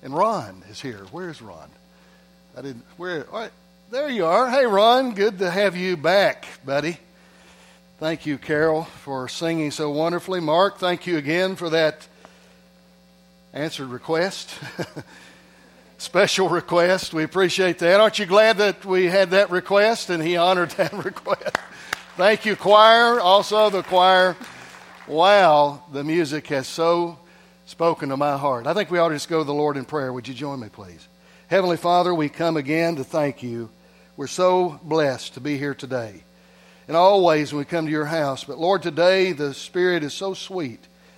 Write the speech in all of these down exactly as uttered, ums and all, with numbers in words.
And Ron is here. Where's Ron? I didn't, where, all right, there you are. Hey, Ron, good to have you back, buddy. Thank you, Carol, for singing so wonderfully. Mark, thank you again for that answered request. Special request. We appreciate that. Aren't you glad that we had that request and he honored that request? Thank you, choir. Also, the choir. Wow, the music has so spoken to my heart. I think we ought to just go to the Lord in prayer. Would you join me, please? Heavenly Father, we come again to thank you. We're so blessed to be here today. And always when we come to your house. But Lord, today the Spirit is so sweet.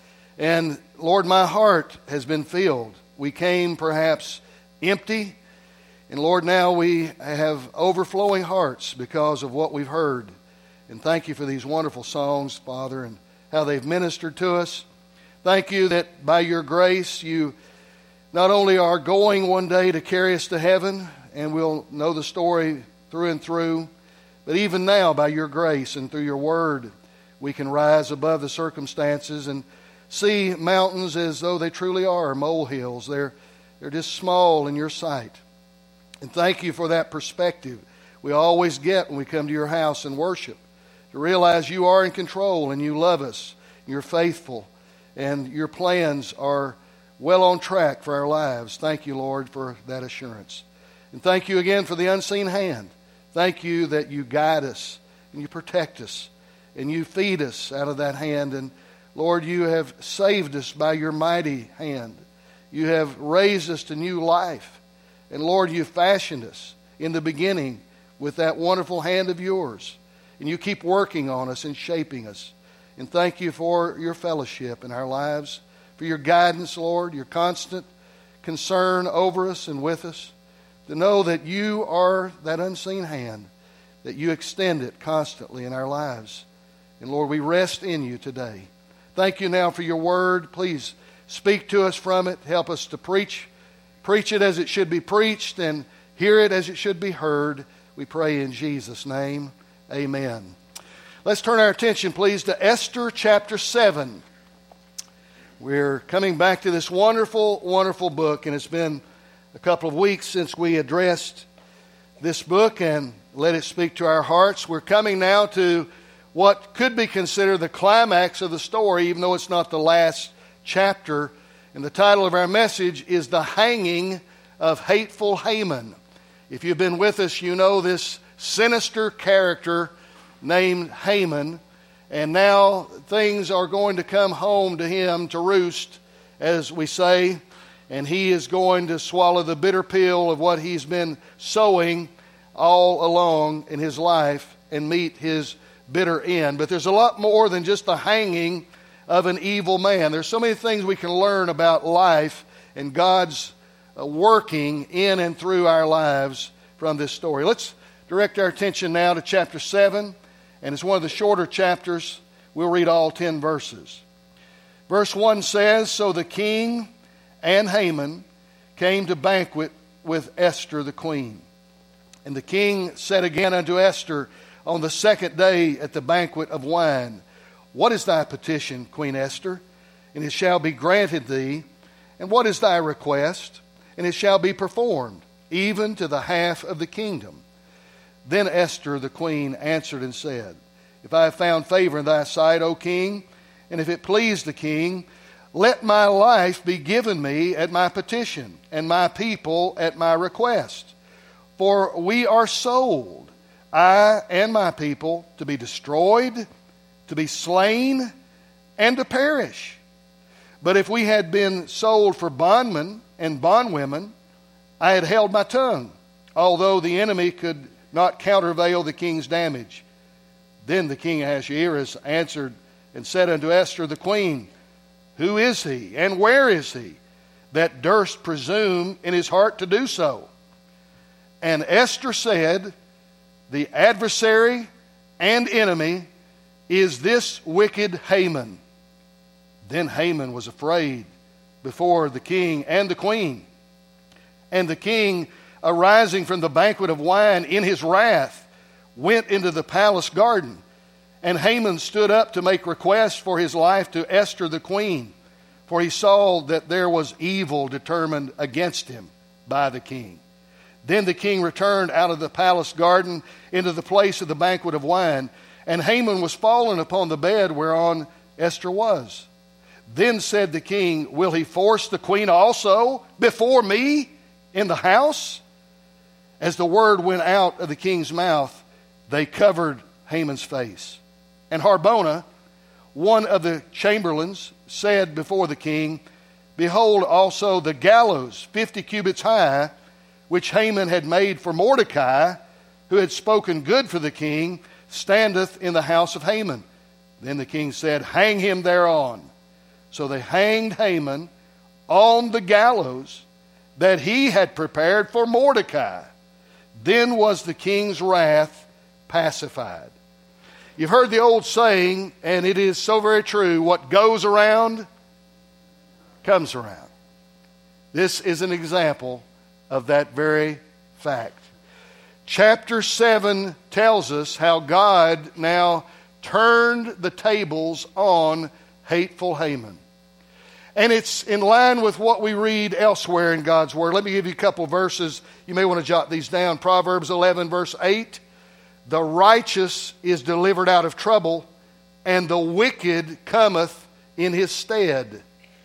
And Lord, my heart has been filled. We came perhaps empty. And Lord, now we have overflowing hearts because of what we've heard. And thank you for these wonderful songs, Father, and how they've ministered to us. Thank you that by your grace you not only are going one day to carry us to heaven, and we'll know the story through and through, but even now by your grace and through your word, we can rise above the circumstances and see mountains as though they truly are molehills. They're, they're just small in your sight. And thank you for that perspective we always get when we come to your house and worship, to realize you are in control and you love us, you're faithful, and your plans are well on track for our lives. Thank you, Lord, for that assurance. And thank you again for the unseen hand. Thank you that you guide us and you protect us and you feed us out of that hand. And Lord, you have saved us by your mighty hand. You have raised us to new life. And Lord, you fashioned us in the beginning with that wonderful hand of yours. And you keep working on us and shaping us. And thank you for your fellowship in our lives, for your guidance, Lord, your constant concern over us and with us, to know that you are that unseen hand, that you extend it constantly in our lives. And Lord, we rest in you today. Thank you now for your word. Please speak to us from it. Help us to preach. Preach it as it should be preached and hear it as it should be heard. We pray in Jesus' name. Amen. Let's turn our attention, please, to Esther chapter seven. We're coming back to this wonderful, wonderful book, and it's been a couple of weeks since we addressed this book and let it speak to our hearts. We're coming now to what could be considered the climax of the story, even though it's not the last chapter. And the title of our message is The Hanging of Hateful Haman. If you've been with us, you know this sinister character named Haman. And now things are going to come home to him to roost, as we say. And he is going to swallow the bitter pill of what he's been sowing all along in his life and meet his bitter end. But there's a lot more than just the hanging of an evil man. There's so many things we can learn about life and God's working in and through our lives from this story. Let's direct our attention now to chapter seven. And it's one of the shorter chapters. We'll read all ten verses. Verse one says, So the king and Haman came to banquet with Esther the queen. And the king said again unto Esther on the second day at the banquet of wine, What is thy petition, Queen Esther? And it shall be granted thee. And what is thy request? And it shall be performed, even to the half of the kingdom. Then Esther the queen answered and said, If I have found favor in thy sight, O king, and if it please the king, let my life be given me at my petition, and my people at my request. For we are sold, I and my people, to be destroyed, to be slain, and to perish. But if we had been sold for bondmen and bondwomen, I had held my tongue, although the enemy could not countervail the king's damage. Then the king Ahasuerus answered and said unto Esther the queen, Who is he, and where is he, that durst presume in his heart to do so? And Esther said, The adversary and enemy is this wicked Haman. Then Haman was afraid before the king and the queen. And the king, arising from the banquet of wine in his wrath, went into the palace garden. And Haman stood up to make request for his life to Esther the queen. for he saw that there was evil determined against him by the king. Then the king returned out of the palace garden into the place of the banquet of wine, and Haman was fallen upon the bed whereon Esther was. Then said the king, will he force the queen also before me in the house? As the word went out of the king's mouth, they covered Haman's face. And Harbona, one of the chamberlains, said before the king, behold also the gallows fifty cubits high, which Haman had made for Mordecai, who had spoken good for the king, standeth in the house of Haman. Then the king said, hang him thereon. So they hanged Haman on the gallows that he had prepared for Mordecai. Then was the king's wrath pacified. You've heard the old saying, and it is so very true, what goes around comes around. This is an example of that very fact. Chapter seven tells us how God now turned the tables on hateful Haman. And it's in line with what we read elsewhere in God's Word. Let me give you a couple verses. You may want to jot these down. Proverbs eleven, verse eight. The righteous is delivered out of trouble, and the wicked cometh in his stead.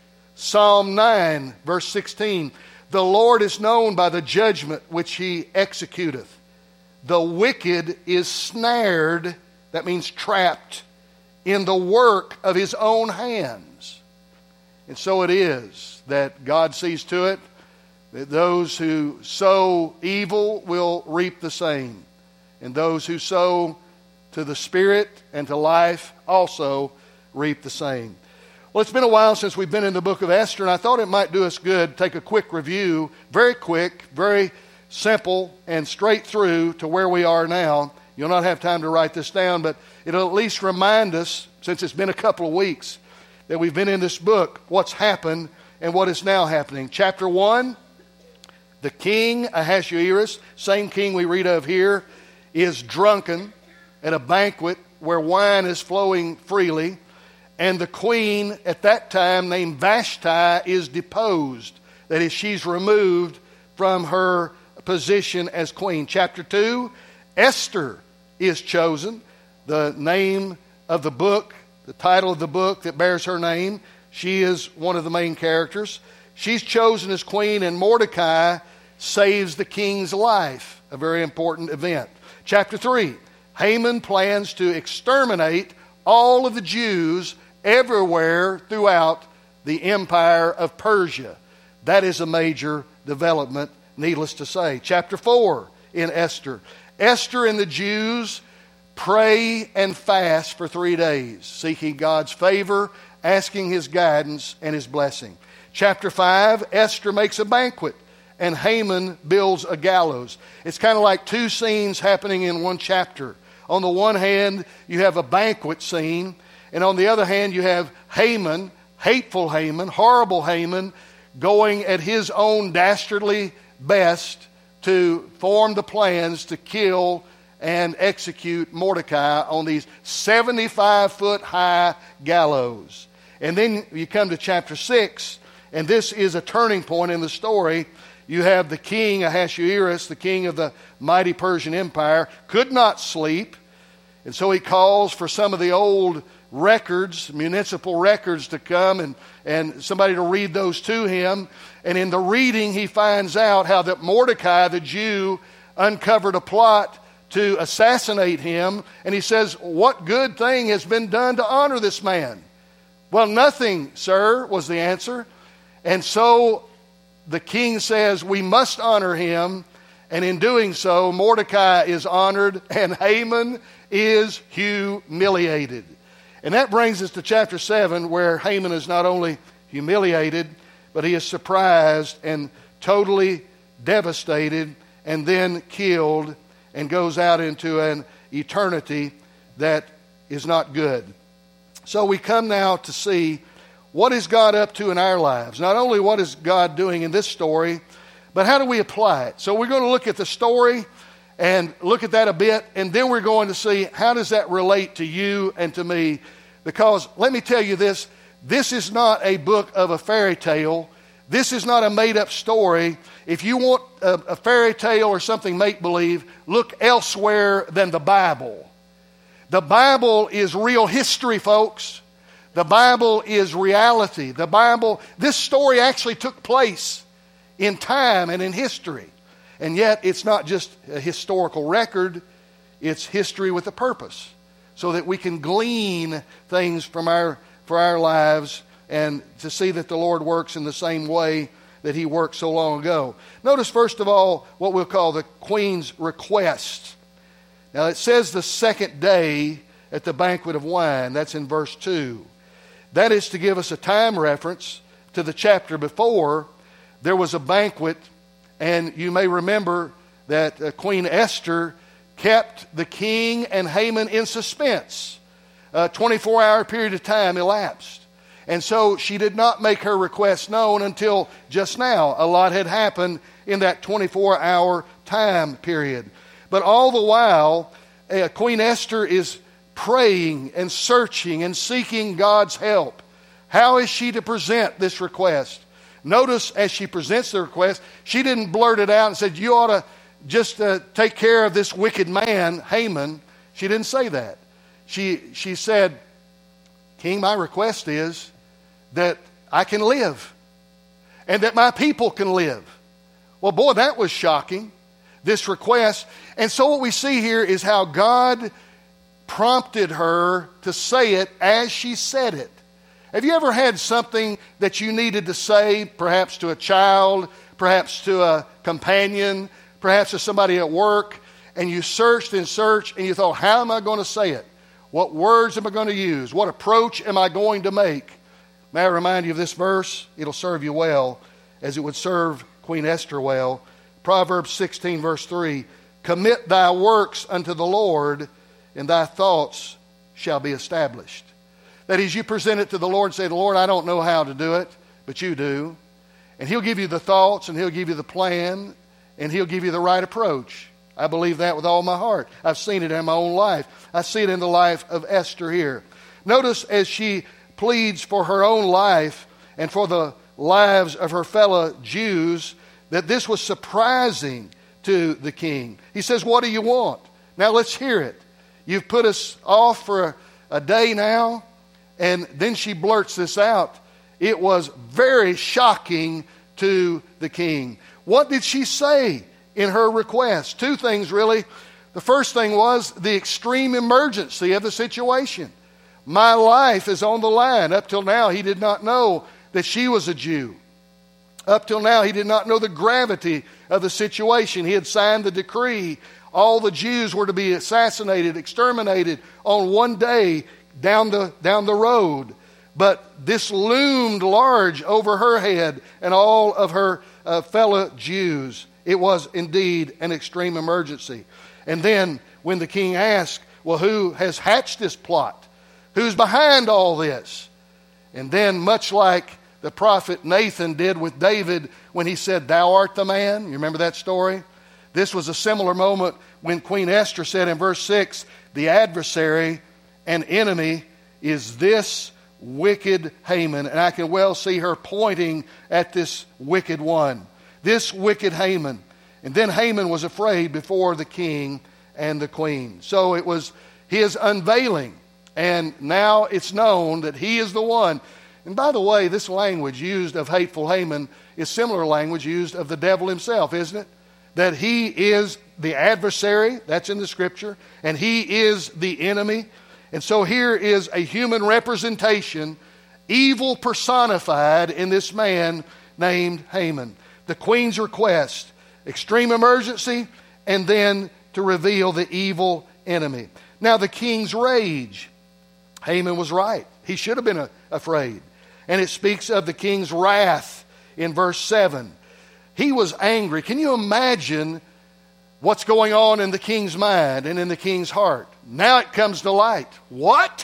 Psalm nine, verse sixteen. The Lord is known by the judgment which he executeth. The wicked is snared, that means trapped, in the work of his own hands. And so it is that God sees to it that those who sow evil will reap the same. And those who sow to the Spirit and to life also reap the same. Well, it's been a while since we've been in the book of Esther, and I thought it might do us good to take a quick review, very quick, very simple, and straight through to where we are now. You'll not have time to write this down, but it'll at least remind us, since it's been a couple of weeks, that we've been in this book, what's happened and what is now happening. Chapter one, the king, Ahasuerus, same king we read of here, is drunken at a banquet where wine is flowing freely, and the queen at that time named Vashti is deposed. That is, she's removed from her position as queen. Chapter two, Esther is chosen. The name of the book, the title of the book that bears her name, she is one of the main characters. She's chosen as queen, and Mordecai saves the king's life, a very important event. Chapter three, Haman plans to exterminate all of the Jews everywhere throughout the empire of Persia. That is a major development, needless to say. Chapter four in Esther. Esther and the Jews pray and fast for three days, seeking God's favor, asking his guidance and his blessing. Chapter five, Esther makes a banquet, and Haman builds a gallows. It's kind of like two scenes happening in one chapter. On the one hand, you have a banquet scene, and on the other hand, you have Haman, hateful Haman, horrible Haman, going at his own dastardly best to form the plans to kill and execute Mordecai on these seventy-five foot high gallows. And then you come to chapter six, and this is a turning point in the story. You have the king Ahasuerus, the king of the mighty Persian Empire, could not sleep, and so he calls for some of the old records, municipal records, to come and, and somebody to read those to him. And in the reading, he finds out how that Mordecai, the Jew, uncovered a plot to assassinate him. And he says, what good thing has been done to honor this man? Well, nothing, sir, was the answer. And so the king says, we must honor him. And in doing so, Mordecai is honored and Haman is humiliated. And that brings us to chapter seven, where Haman is not only humiliated, but he is surprised and totally devastated and then killed and goes out into an eternity that is not good. So we come now to see what is God up to in our lives. Not only what is God doing in this story, but how do we apply it? So we're going to look at the story and look at that a bit, and then we're going to see how does that relate to you and to me. Because let me tell you this, this is not a book of a fairy tale. This is not a made-up story. If you want a, a fairy tale or something make-believe, look elsewhere than the Bible. The Bible is real history, folks. The Bible is reality. The Bible, this story actually took place in time and in history. And yet it's not just a historical record, it's history with a purpose, so that we can glean things from our for our lives and to see that the Lord works in the same way that He worked so long ago. Notice first of all what we'll call the Queen's request. Now it says the second day at the banquet of wine. That's in verse two. That is to give us a time reference to the chapter before. There was a banquet, and you may remember that uh, Queen Esther kept the king and Haman in suspense. A twenty-four hour period of time elapsed. And so she did not make her request known until just now. A lot had happened in that twenty-four hour time period. But all the while, uh, Queen Esther is praying and searching and seeking God's help. How is she to present this request? Notice as she presents the request, she didn't blurt it out and said, you ought to just uh, take care of this wicked man, Haman. She didn't say that. She, she said, King, my request is that I can live and that my people can live. Well, boy, that was shocking, this request. And so what we see here is how God prompted her to say it as she said it. Have you ever had something that you needed to say, perhaps to a child, perhaps to a companion, perhaps to somebody at work, and you searched and searched and you thought, how am I going to say it? What words am I going to use? What approach am I going to make? May I remind you of this verse? It'll serve you well, as it would serve Queen Esther well. Proverbs sixteen, verse three, commit thy works unto the Lord, and thy thoughts shall be established. That is, you present it to the Lord and say, Lord, I don't know how to do it, but you do. And He'll give you the thoughts, and He'll give you the plan, and He'll give you the right approach. I believe that with all my heart. I've seen it in my own life. I see it in the life of Esther here. Notice as she pleads for her own life and for the lives of her fellow Jews, that this was surprising to the king. He says, what do you want? Now let's hear it. You've put us off for a, a day now. And then she blurts this out. It was very shocking to the king. What did she say in her request? Two things, really. The first thing was the extreme emergency of the situation. My life is on the line. Up till now, he did not know that she was a Jew. Up till now, he did not know the gravity of the situation. He had signed the decree. All the Jews were to be assassinated, exterminated on one day down the, down the road. But this loomed large over her head and all of her uh, fellow Jews. It was indeed an extreme emergency. And then when the king asked, well, who has hatched this plot? Who's behind all this? And then, much like the prophet Nathan did with David when he said, thou art the man. You remember that story? This was a similar moment when Queen Esther said in verse six, the adversary and enemy is this wicked Haman. And I can well see her pointing at this wicked one. This wicked Haman. And then Haman was afraid before the king and the queen. So it was his unveiling. And now it's known that he is the one. And by the way, this language used of hateful Haman is similar language used of the devil himself, isn't it? That he is the adversary, that's in the scripture, and he is the enemy. And so here is a human representation, evil personified in this man named Haman. The queen's request, extreme emergency, and then to reveal the evil enemy. Now the king's rage. Haman was right. He should have been a, afraid. And it speaks of the king's wrath in verse seven. He was angry. Can you imagine what's going on in the king's mind and in the king's heart? Now it comes to light. What?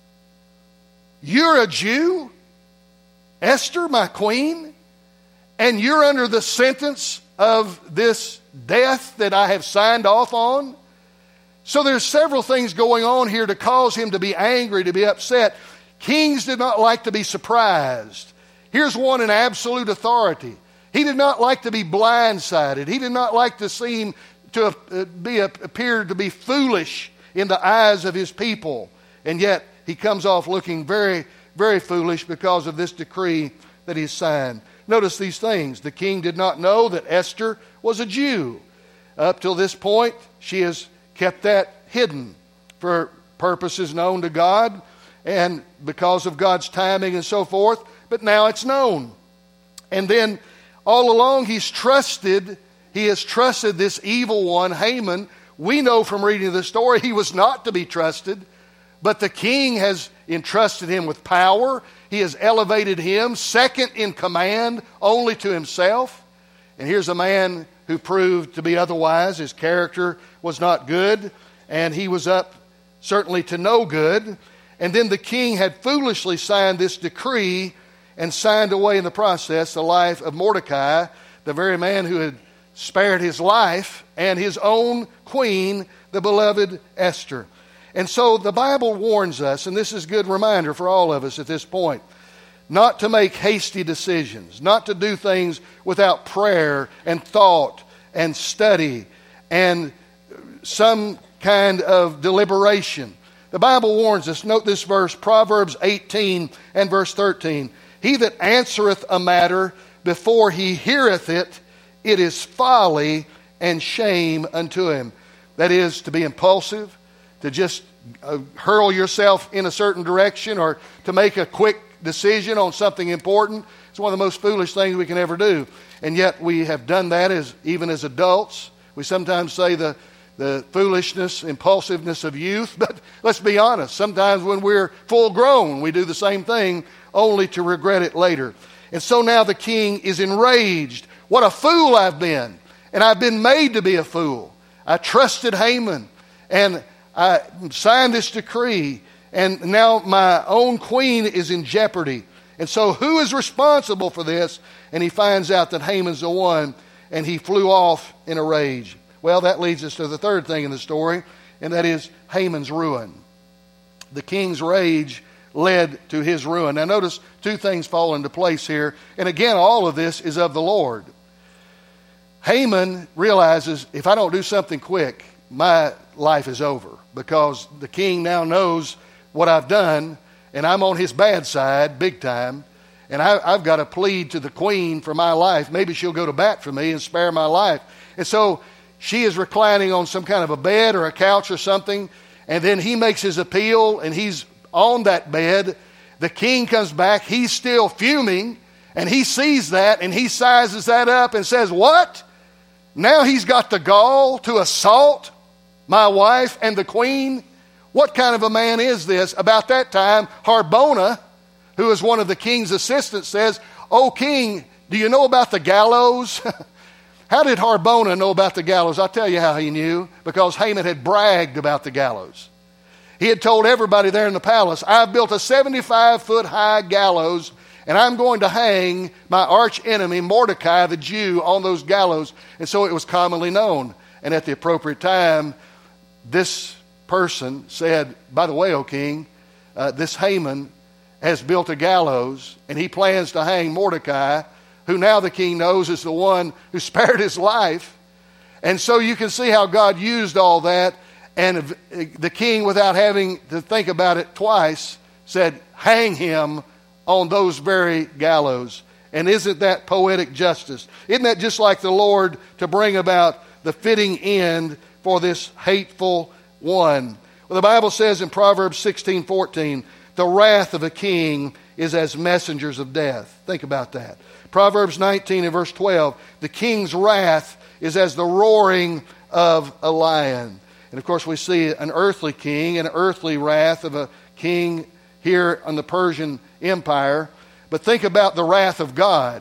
You're a Jew? Esther, my queen? And you're under the sentence of this death that I have signed off on? So there's several things going on here to cause him to be angry, to be upset. Kings did not like to be surprised. Here's one in absolute authority. He did not like to be blindsided. He did not like to seem to be appear to be foolish in the eyes of his people. And yet he comes off looking very, very foolish because of this decree that he signed. Notice these things. The king did not know that Esther was a Jew. Up till this point, she has kept that hidden for purposes known to God and because of God's timing and so forth. But now it's known. And then all along he's trusted, he has trusted this evil one, Haman. We know from reading the story he was not to be trusted. But the king has entrusted him with power. He has elevated him second in command only to himself. And here's a man who proved to be otherwise. His character was not good, and he was up certainly to no good. And then the king had foolishly signed this decree and signed away in the process the life of Mordecai, the very man who had spared his life, and his own queen, the beloved Esther. And so the Bible warns us, and this is a good reminder for all of us at this point, not to make hasty decisions, not to do things without prayer and thought and study and some kind of deliberation. The Bible warns us, note this verse, Proverbs eighteen and verse thirteen. He that answereth a matter before he heareth it, it is folly and shame unto him. That is, to be impulsive, to just uh, hurl yourself in a certain direction, or to make a quick decision on something important. It's one of the most foolish things we can ever do. And yet we have done that as even as adults. We sometimes say the, the foolishness, impulsiveness of youth, but let's be honest. Sometimes when we're full grown, we do the same thing only to regret it later. And so now the king is enraged. What a fool I've been. And I've been made to be a fool. I trusted Haman, and I signed this decree, and now my own queen is in jeopardy. And so who is responsible for this? And he finds out that Haman's the one, and he flew off in a rage. Well, that leads us to the third thing in the story, and that is Haman's ruin. The king's rage led to his ruin. Now notice two things fall into place here. And again, all of this is of the Lord. Haman realizes, if I don't do something quick, my life is over, because the king now knows what I've done, and I'm on his bad side big time, and I, I've got to plead to the queen for my life. Maybe she'll go to bat for me and spare my life. And so she is reclining on some kind of a bed or a couch or something, and then he makes his appeal, and he's on that bed. The king comes back. He's still fuming, and he sees that, and he sizes that up and says, what? Now he's got the gall to assault my wife and the queen? What kind of a man is this? About that time, Harbona, who is one of the king's assistants, says, "O king, do you know about the gallows?" How did Harbona know about the gallows? I'll tell you how he knew. Because Haman had bragged about the gallows. He had told everybody there in the palace, "I've built a seventy-five foot high gallows, and I'm going to hang my arch enemy, Mordecai the Jew, on those gallows." And so it was commonly known. And at the appropriate time, this person said, "By the way, O king, uh, this Haman has built a gallows, and he plans to hang Mordecai, who now the king knows is the one who spared his life." And so you can see how God used all that. And the king, without having to think about it twice, said, "Hang him on those very gallows." And isn't that poetic justice? Isn't that just like the Lord to bring about the fitting end for this hateful one? Well, the Bible says in Proverbs sixteen fourteen, the wrath of a king is as messengers of death. Think about that. Proverbs nineteen and verse twelve, the king's wrath is as the roaring of a lion. And of course we see an earthly king, an earthly wrath of a king here on the Persian Empire. But think about the wrath of God.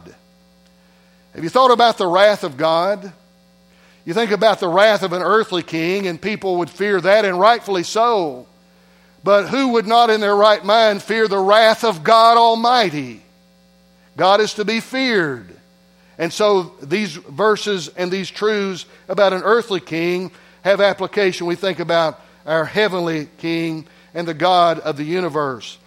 Have you thought about the wrath of God? You think about the wrath of an earthly king, and people would fear that, and rightfully so. But who would not in their right mind fear the wrath of God Almighty? God is to be feared. And so these verses and these truths about an earthly king have application. We think about our heavenly king and the God of the universe.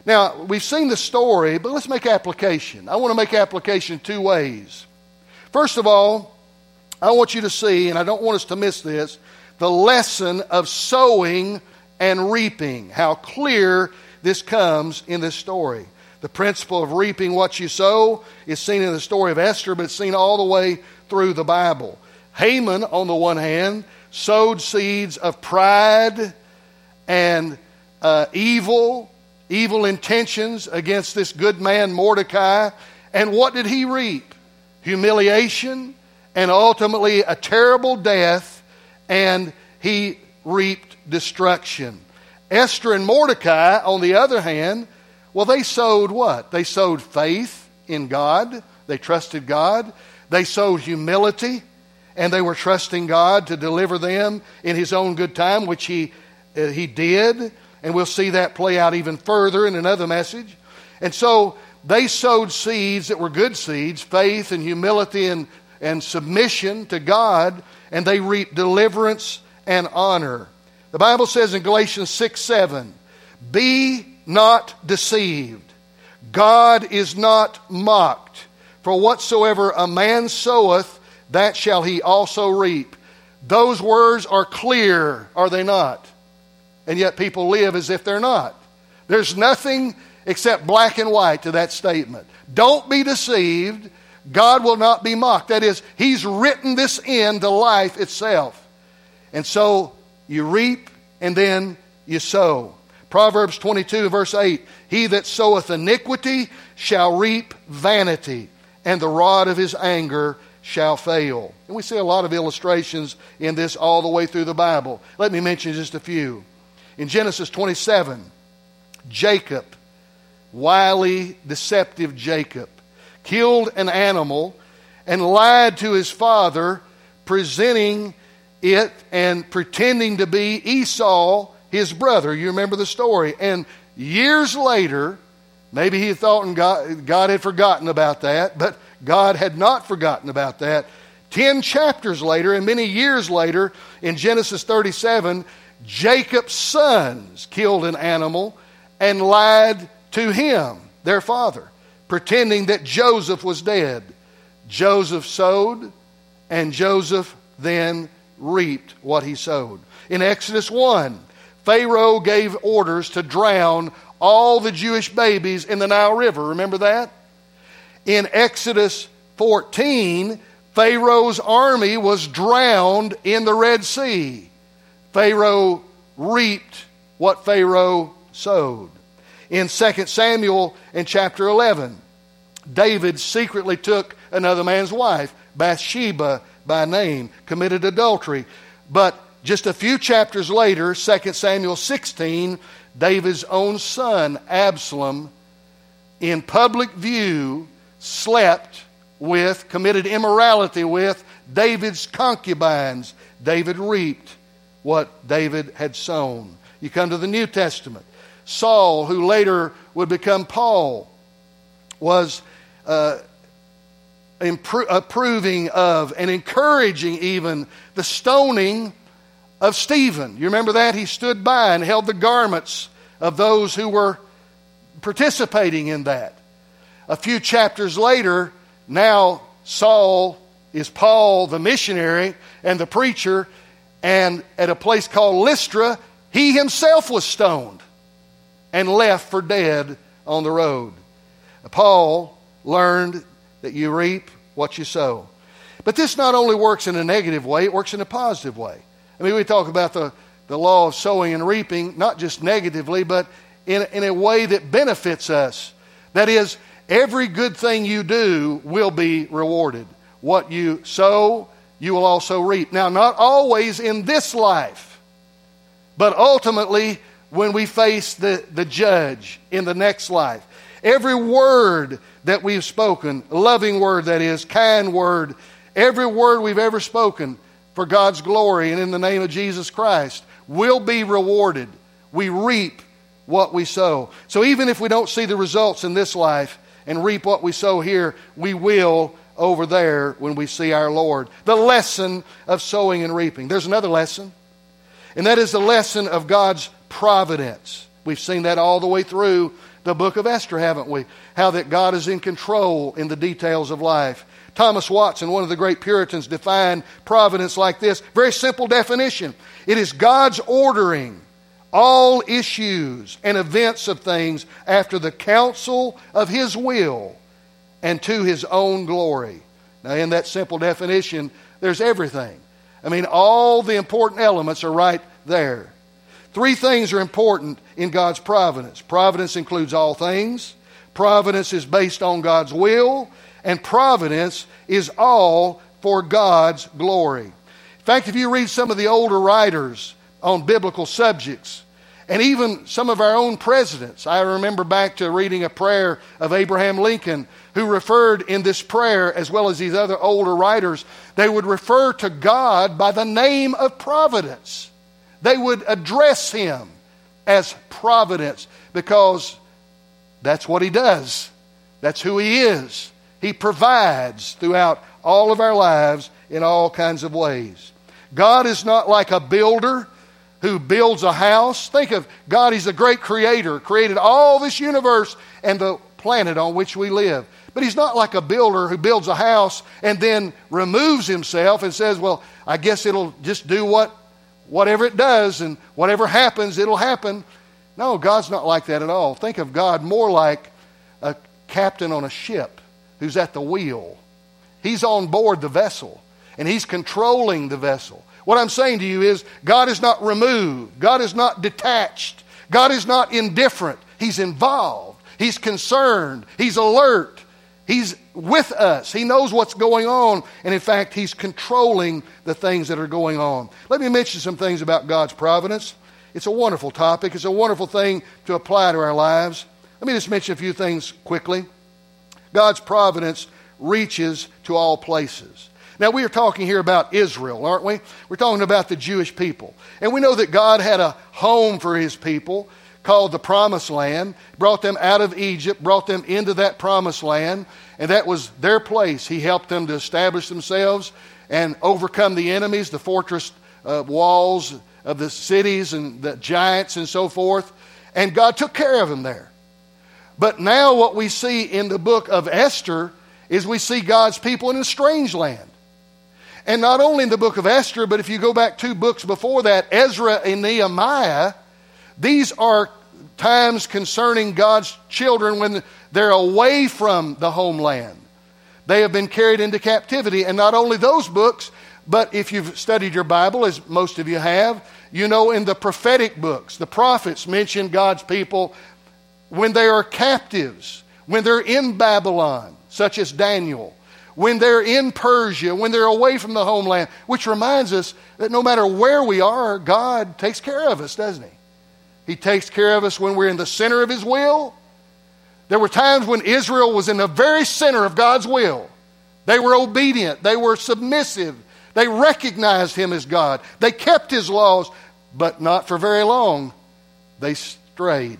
Now, we've seen the story, but let's make application. I want to make application two ways. First of all, I want you to see, and I don't want us to miss this, the lesson of sowing and reaping. How clear this comes in this story. The principle of reaping what you sow is seen in the story of Esther, but it's seen all the way through the Bible. Haman, on the one hand, sowed seeds of pride and uh, evil, evil intentions against this good man Mordecai. And what did he reap? Humiliation and ultimately a terrible death, and he reaped destruction. Esther and Mordecai, on the other hand, well, they sowed what? They sowed faith in God. They trusted God. They sowed humility, and they were trusting God to deliver them in His own good time, which He uh, He did. And we'll see that play out even further in another message. And so they sowed seeds that were good seeds, faith and humility and, and submission to God, and they reaped deliverance and honor. The Bible says in Galatians six seven, "Be not deceived. God is not mocked. For whatsoever a man soweth, that shall he also reap." Those words are clear, are they not? And yet people live as if they're not. There's nothing except black and white to that statement. Don't be deceived. God will not be mocked. That is, He's written this into life itself. And so you reap and then you sow. Proverbs twenty-two verse eight, "He that soweth iniquity shall reap vanity, and the rod of his anger shall fail." And we see a lot of illustrations in this all the way through the Bible. Let me mention just a few. In Genesis twenty-seven, Jacob, wily, deceptive Jacob, killed an animal and lied to his father, presenting it and pretending to be Esau, his brother. You remember the story. And years later, maybe he thought God, God had forgotten about that, but God had not forgotten about that. Ten chapters later and many years later, in Genesis thirty-seven, Jacob's sons killed an animal and lied to him, their father, pretending that Joseph was dead. Joseph sowed, and Joseph then reaped what he sowed. In Exodus one, Pharaoh gave orders to drown all the Jewish babies in the Nile River. Remember that? In Exodus fourteen, Pharaoh's army was drowned in the Red Sea. Pharaoh reaped what Pharaoh sowed. In Second Samuel in chapter eleven, David secretly took another man's wife, Bathsheba by name, committed adultery. But just a few chapters later, Second Samuel sixteen, David's own son, Absalom, in public view, slept with, committed immorality with David's concubines. David reaped what David had sown. You come to the New Testament. Saul, who later would become Paul, was uh, impro- approving of and encouraging even the stoning of Stephen. You remember that? He stood by and held the garments of those who were participating in that. A few chapters later, now Saul is Paul the missionary and the preacher, and at a place called Lystra, he himself was stoned and left for dead on the road. Paul learned that you reap what you sow. But this not only works in a negative way, it works in a positive way. I mean, we talk about the, the law of sowing and reaping, not just negatively, but in, in a way that benefits us. That is, every good thing you do will be rewarded. What you sow, you will also reap. Now, not always in this life, but ultimately when we face the, the judge in the next life. Every word that we've spoken, loving word that is, kind word, every word we've ever spoken for God's glory and in the name of Jesus Christ will be rewarded. We reap what we sow. So even if we don't see the results in this life and reap what we sow here, we will over there when we see our Lord. The lesson of sowing and reaping. There's another lesson, and that is the lesson of God's providence. We've seen that all the way through the book of Esther, haven't we? How that God is in control in the details of life. Thomas Watson, one of the great Puritans, defined providence like this. Very simple definition. It is God's ordering all issues and events of things after the counsel of His will and to His own glory. Now, in that simple definition, there's everything. I mean, all the important elements are right there. Three things are important in God's providence. Providence includes all things. Providence is based on God's will. And providence is all for God's glory. In fact, if you read some of the older writers on biblical subjects, and even some of our own presidents, I remember back to reading a prayer of Abraham Lincoln, who referred in this prayer, as well as these other older writers, they would refer to God by the name of Providence. They would address Him as Providence because that's what He does. That's who He is. He provides throughout all of our lives in all kinds of ways. God is not like a builder who builds a house. Think of God, He's a great creator, created all this universe and the planet on which we live. But He's not like a builder who builds a house and then removes Himself and says, well, I guess it'll just do what whatever it does, and whatever happens, it'll happen. No, God's not like that at all. Think of God more like a captain on a ship who's at the wheel. He's on board the vessel, and He's controlling the vessel. What I'm saying to you is, God is not removed. God is not detached. God is not indifferent. He's involved. He's concerned. He's alert. He's with us. He knows what's going on. And in fact, He's controlling the things that are going on. Let me mention some things about God's providence. It's a wonderful topic. It's a wonderful thing to apply to our lives. Let me just mention a few things quickly. God's providence reaches to all places. Now, we are talking here about Israel, aren't we? We're talking about the Jewish people. And we know that God had a home for His people called the Promised Land, brought them out of Egypt, brought them into that Promised Land, and that was their place. He helped them to establish themselves and overcome the enemies, the fortress uh, walls of the cities and the giants and so forth. And God took care of them there. But now what we see in the book of Esther is we see God's people in a strange land. And not only in the book of Esther, but if you go back two books before that, Ezra and Nehemiah, these are times concerning God's children when they're away from the homeland. They have been carried into captivity. And not only those books, but if you've studied your Bible, as most of you have, you know in the prophetic books, the prophets mention God's people when they are captives, when they're in Babylon, such as Daniel, when they're in Persia, when they're away from the homeland, which reminds us that no matter where we are, God takes care of us, doesn't He? He takes care of us when we're in the center of His will. There were times when Israel was in the very center of God's will. They were obedient. They were submissive. They recognized Him as God. They kept His laws, but not for very long. They strayed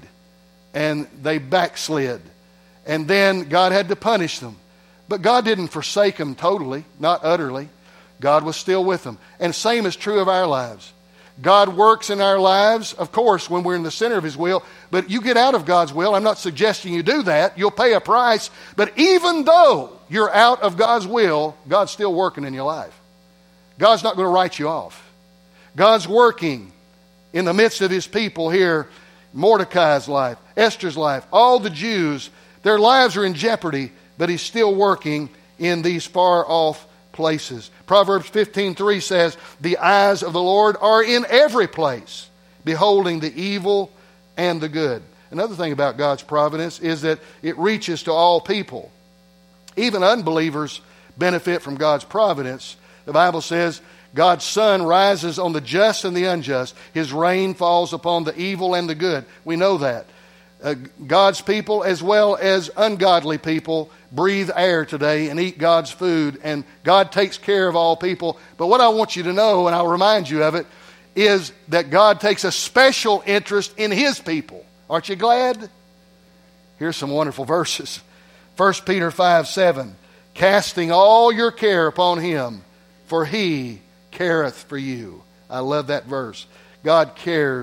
and they backslid. And then God had to punish them. But God didn't forsake them totally, not utterly. God was still with them. And same is true of our lives. God works in our lives, of course, when we're in the center of His will. But you get out of God's will. I'm not suggesting you do that. You'll pay a price. But even though you're out of God's will, God's still working in your life. God's not going to write you off. God's working in the midst of His people here. Mordecai's life, Esther's life, all the Jews, their lives are in jeopardy, but He's still working in these far off places. Proverbs fifteen three says, the eyes of the Lord are in every place, beholding the evil and the good. Another thing about God's providence is that it reaches to all people. Even unbelievers benefit from God's providence. The Bible says, God's sun rises on the just and the unjust. His rain falls upon the evil and the good. We know that. Uh, God's people as well as ungodly people breathe air today and eat God's food. And God takes care of all people. But what I want you to know, and I'll remind you of it, is that God takes a special interest in His people. Aren't you glad? Here's some wonderful verses. First Peter five seven. Casting all your care upon Him, for He careth for you. I love that verse. God cares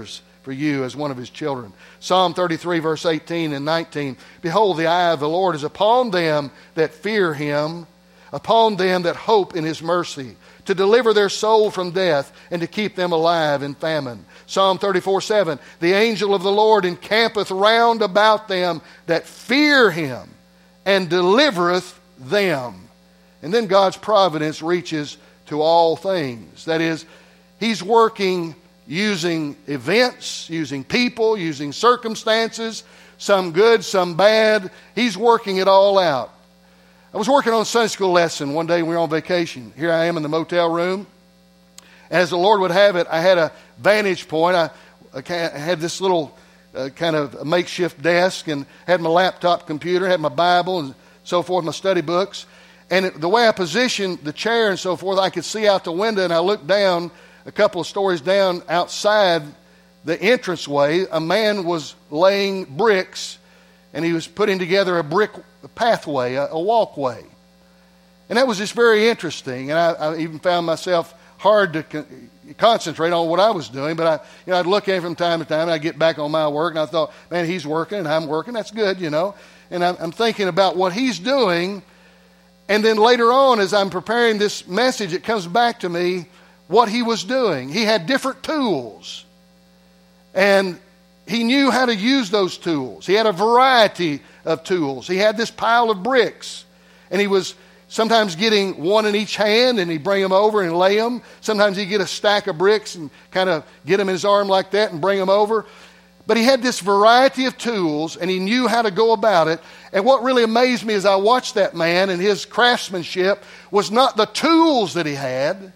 for you as one of his children. Psalm thirty-three, verse eighteen and nineteen. Behold, the eye of the Lord is upon them that fear him, upon them that hope in his mercy, to deliver their soul from death and to keep them alive in famine. Psalm thirty-four, seven. The angel of the Lord encampeth round about them that fear him and delivereth them. And then God's providence reaches to all things. That is, he's working using events, using people, using circumstances, some good, some bad. He's working it all out. I was working on a Sunday school lesson one day when we were on vacation. Here I am in the motel room. As the Lord would have it, I had a vantage point. I, I had this little uh, kind of makeshift desk and had my laptop computer, had my Bible and so forth, my study books. And it, the way I positioned the chair and so forth, I could see out the window, and I looked down a couple of stories down outside the entranceway. A man was laying bricks, and he was putting together a brick pathway, a, a walkway. And that was just very interesting. And I, I even found myself hard to con- concentrate on what I was doing. But I, you know, I'd look at him from time to time, and I'd get back on my work, and I thought, man, he's working, and I'm working. That's good, you know. And I'm, I'm thinking about what he's doing. And then later on, as I'm preparing this message, it comes back to me what he was doing. He had different tools. And he knew how to use those tools. He had a variety of tools. He had this pile of bricks. And he was sometimes getting one in each hand, and he'd bring them over and lay them. Sometimes he'd get a stack of bricks and kind of get them in his arm like that and bring them over. But he had this variety of tools, and he knew how to go about it. And what really amazed me as I watched that man and his craftsmanship was not the tools that he had,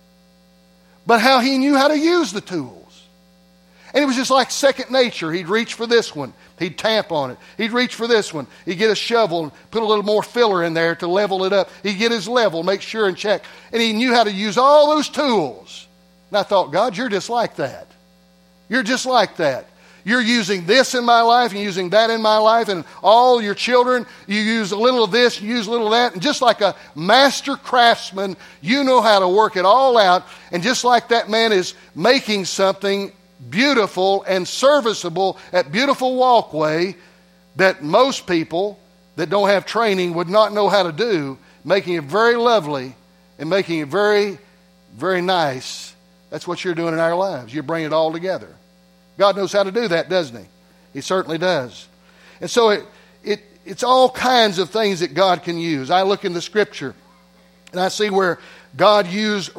but how he knew how to use the tools. And it was just like second nature. He'd reach for this one. He'd tap on it. He'd reach for this one. He'd get a shovel and put a little more filler in there to level it up. He'd get his level, make sure and check. And he knew how to use all those tools. And I thought, God, you're just like that. You're just like that. You're using this in my life and using that in my life, and all your children, you use a little of this, you use a little of that, and just like a master craftsman, you know how to work it all out. And just like that man is making something beautiful and serviceable, at beautiful walkway that most people that don't have training would not know how to do, making it very lovely and making it very, very nice. That's what you're doing in our lives. You bring it all together. God knows how to do that, doesn't he? He certainly does. And so it, it it's all kinds of things that God can use. I look in the Scripture, and I see where God used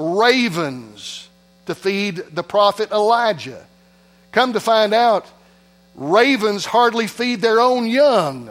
ravens to feed the prophet Elijah. Come to find out, ravens hardly feed their own young.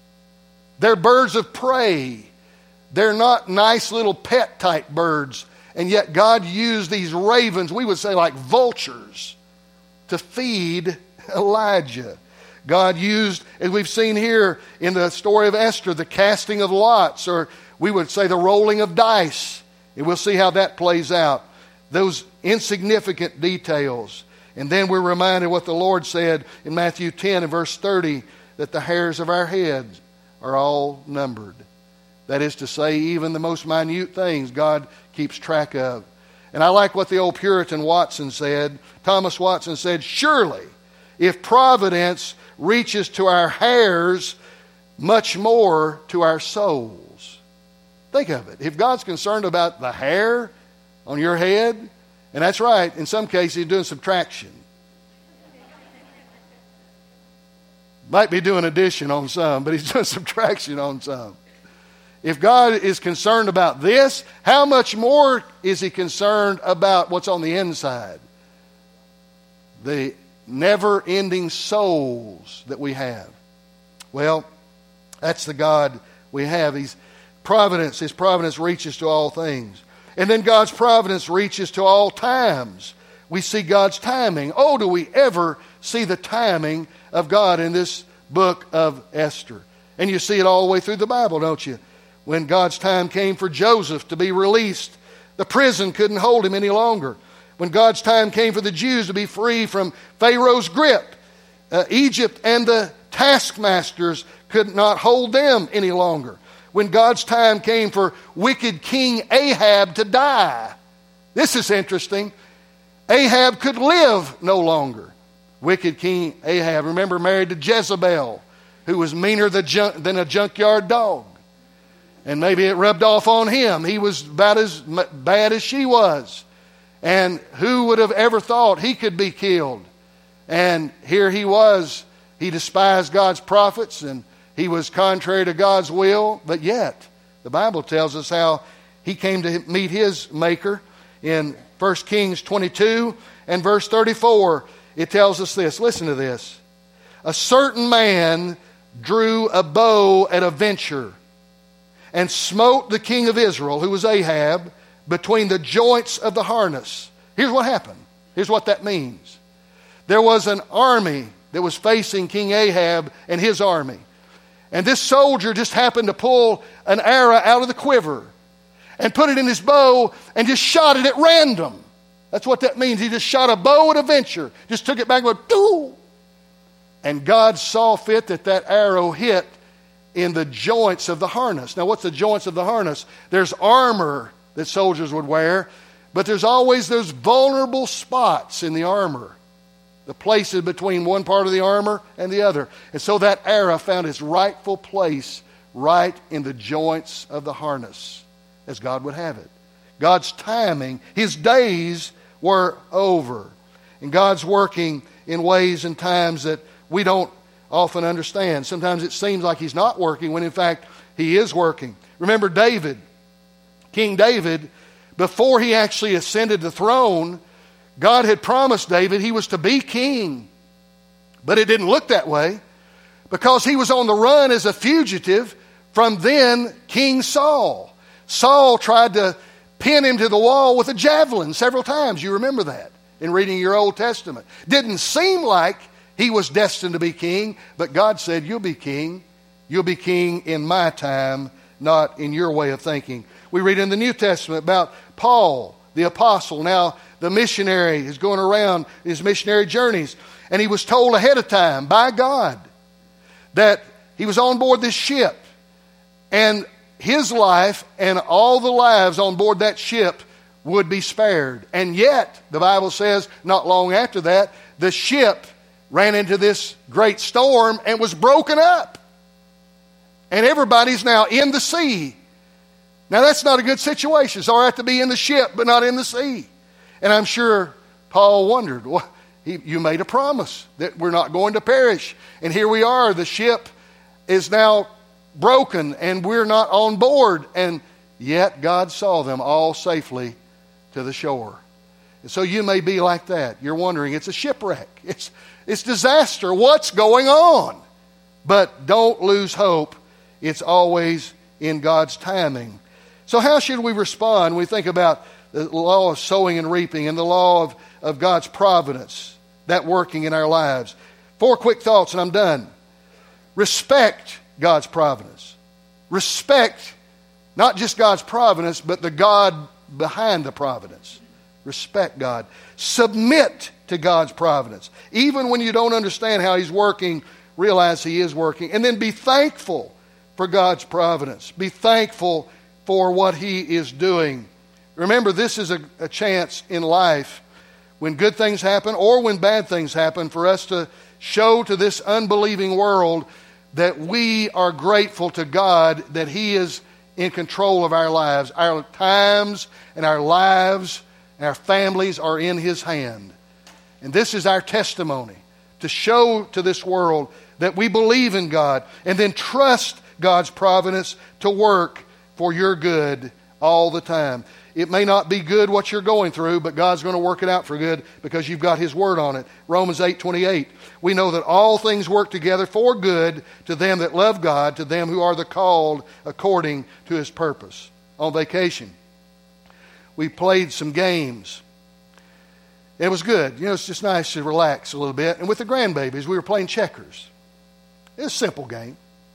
They're birds of prey. They're not nice little pet type birds. And yet God used these ravens, we would say like vultures, to feed Elijah. God used, as we've seen here in the story of Esther, the casting of lots, or we would say the rolling of dice. And we'll see how that plays out. Those insignificant details. And then we're reminded what the Lord said in Matthew ten and verse thirty, that the hairs of our heads are all numbered. That is to say, even the most minute things God keeps track of. And I like what the old Puritan Watson said. Thomas Watson said, surely, if providence reaches to our hairs, much more to our souls. Think of it. If God's concerned about the hair on your head, and that's right, in some cases he's doing subtraction. Might be doing addition on some, but he's doing subtraction on some. If God is concerned about this, how much more is he concerned about what's on the inside? The never-ending souls that we have. Well, that's the God we have. He's providence, his providence reaches to all things. And then God's providence reaches to all times. We see God's timing. Oh, do we ever see the timing of God in this book of Esther? And you see it all the way through the Bible, don't you? When God's time came for Joseph to be released, the prison couldn't hold him any longer. When God's time came for the Jews to be free from Pharaoh's grip, uh, Egypt and the taskmasters could not hold them any longer. When God's time came for wicked King Ahab to die. This is interesting. Ahab could live no longer. wicked King Ahab, remember, married to Jezebel, who was meaner than a junkyard dog. And maybe it rubbed off on him. He was about as bad as she was. And who would have ever thought he could be killed? And here he was. He despised God's prophets, and he was contrary to God's will. But yet, the Bible tells us how he came to meet his Maker. In First Kings twenty-two and verse thirty-four, it tells us this. Listen to this. A certain man drew a bow at a venture and smote the king of Israel, who was Ahab, between the joints of the harness. Here's what happened. Here's what that means. There was an army that was facing King Ahab and his army. And this soldier just happened to pull an arrow out of the quiver and put it in his bow and just shot it at random. That's what that means. He just shot a bow at a venture. Just took it back and went, doo! And God saw fit that that arrow hit in the joints of the harness. Now, what's the joints of the harness? There's armor that soldiers would wear, but there's always those vulnerable spots in the armor, the places between one part of the armor and the other. And so that arrow found its rightful place right in the joints of the harness, as God would have it. God's timing, His days were over. And God's working in ways and times that we don't often understand. Sometimes it seems like He's not working when in fact He is working. Remember David, King David, before he actually ascended the throne, God had promised David he was to be king. But it didn't look that way because he was on the run as a fugitive from then King Saul. Saul tried to pin him to the wall with a javelin several times. You remember that in reading your Old Testament. Didn't seem like he was destined to be king, but God said, you'll be king. You'll be king in my time, not in your way of thinking. We read in the New Testament about Paul, the apostle. Now, the missionary is going around his missionary journeys, and he was told ahead of time by God that he was on board this ship, and his life and all the lives on board that ship would be spared. And yet, the Bible says, not long after that, the ship ran into this great storm and was broken up. And everybody's now in the sea. Now that's not a good situation. It's all right to be in the ship, but not in the sea. And I'm sure Paul wondered, well, he, you made a promise that we're not going to perish. And here we are, the ship is now broken and we're not on board. And yet God saw them all safely to the shore. And so you may be like that. You're wondering, it's a shipwreck. It's, it's disaster. What's going on? But don't lose hope. It's always in God's timing. So how should we respond when we think about the law of sowing and reaping and the law of, of God's providence, that working in our lives? Four quick thoughts and I'm done. Respect God's providence. Respect not just God's providence, but the God behind the providence. Respect God. Submit to God's providence. Even when you don't understand how He's working, realize He is working. And then be thankful for God's providence. Be thankful for what He is doing. Remember, this is a, a chance in life when good things happen or when bad things happen for us to show to this unbelieving world that we are grateful to God that He is in control of our lives. Our times and our lives and our families are in His hand. And this is our testimony to show to this world that we believe in God and then trust God's providence to work for your good all the time. It may not be good what you're going through, but God's going to work it out for good because you've got His Word on it. Romans eight twenty-eight. We know that all things work together for good to them that love God, to them who are the called according to His purpose. On vacation, we played some games. It was good. You know, it's just nice to relax a little bit. And with the grandbabies, we were playing checkers. It was a simple game.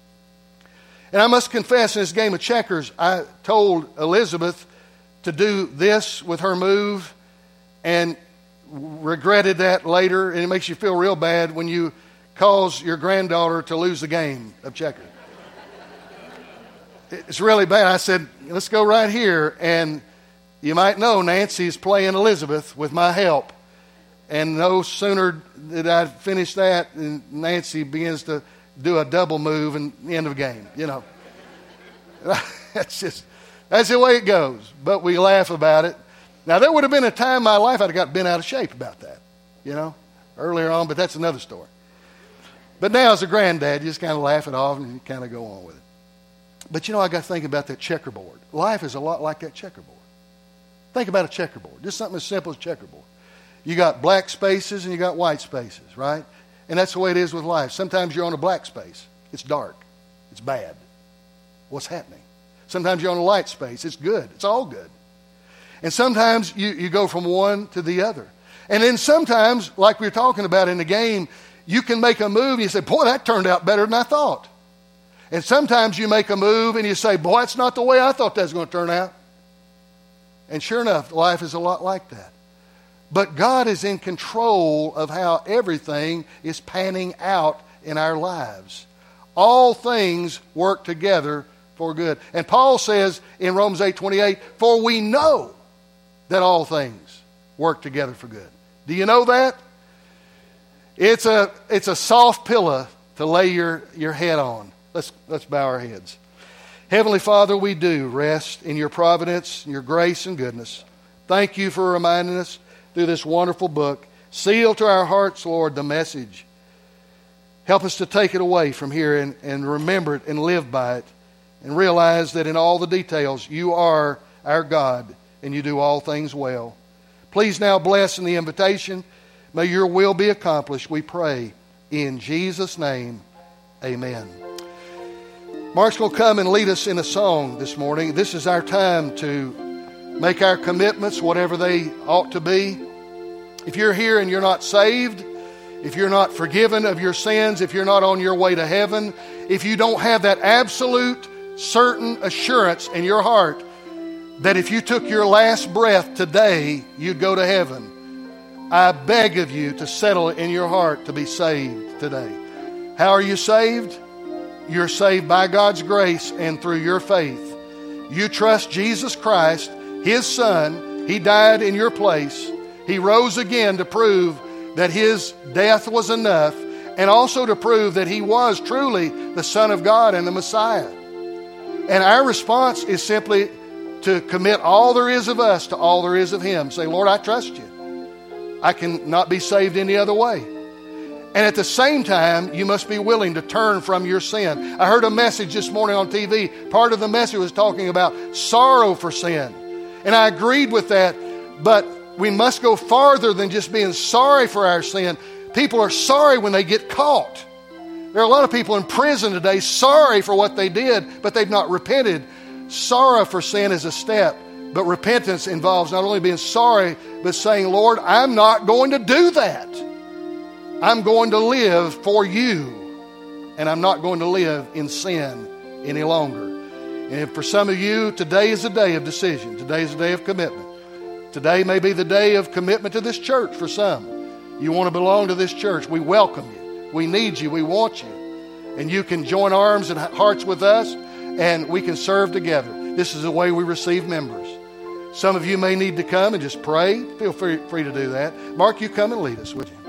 And I must confess, in this game of checkers, I told Elizabeth to do this with her move and regretted that later. And it makes you feel real bad when you cause your granddaughter to lose the game of checkers. It's really bad. I said, let's go right here. And you might know Nancy's playing Elizabeth with my help. And no sooner did I finish that than Nancy begins to do a double move and end of game, you know. That's just, that's the way it goes. But we laugh about it. Now, there would have been a time in my life I'd have got bent out of shape about that, you know, earlier on, but that's another story. But now as a granddad, you just kind of laugh it off and you kind of go on with it. But, you know, I got thinking about that checkerboard. Life is a lot like that checkerboard. Think about a checkerboard, just something as simple as checkerboard. You got black spaces and you got white spaces, right? And that's the way it is with life. Sometimes you're on a black space. It's dark. It's bad. What's happening? Sometimes you're on a light space. It's good. It's all good. And sometimes you, you go from one to the other. And then sometimes, like we were talking about in the game, you can make a move and you say, boy, that turned out better than I thought. And sometimes you make a move and you say, boy, that's not the way I thought that was going to turn out. And sure enough, life is a lot like that. But God is in control of how everything is panning out in our lives. All things work together for good. And Paul says in Romans eight twenty-eight, for we know that all things work together for good. Do you know that? It's a, it's a soft pillow to lay your, your head on. Let's, let's bow our heads. Heavenly Father, we do rest in your providence, your grace and goodness. Thank you for reminding us through this wonderful book. Seal to our hearts, Lord, the message. Help us to take it away from here and, and remember it and live by it and realize that in all the details, you are our God and you do all things well. Please now bless in the invitation. May your will be accomplished, we pray. In Jesus' name, amen. Mark's going to come and lead us in a song this morning. This is our time to make our commitments, whatever they ought to be. If you're here and you're not saved, if you're not forgiven of your sins, if you're not on your way to heaven, if you don't have that absolute, certain assurance in your heart that if you took your last breath today, you'd go to heaven, I beg of you to settle it in your heart to be saved today. How are you saved? You're saved by God's grace and through your faith. You trust Jesus Christ, His Son. He died in your place. He rose again to prove that His death was enough and also to prove that He was truly the Son of God and the Messiah. And our response is simply to commit all there is of us to all there is of Him. Say, Lord, I trust you. I can not be saved any other way. And at the same time, you must be willing to turn from your sin. I heard a message this morning on T V. Part of the message was talking about sorrow for sin. And I agreed with that, but we must go farther than just being sorry for our sin. People are sorry when they get caught. There are a lot of people in prison today sorry for what they did, but they've not repented. Sorrow for sin is a step, but repentance involves not only being sorry, but saying, Lord, I'm not going to do that. I'm going to live for you, and I'm not going to live in sin any longer. And for some of you, today is a day of decision. Today is a day of commitment. Today may be the day of commitment to this church for some. You want to belong to this church. We welcome you. We need you. We want you. And you can join arms and hearts with us, and we can serve together. This is the way we receive members. Some of you may need to come and just pray. Feel free, free to do that. Mark, you come and lead us, would you?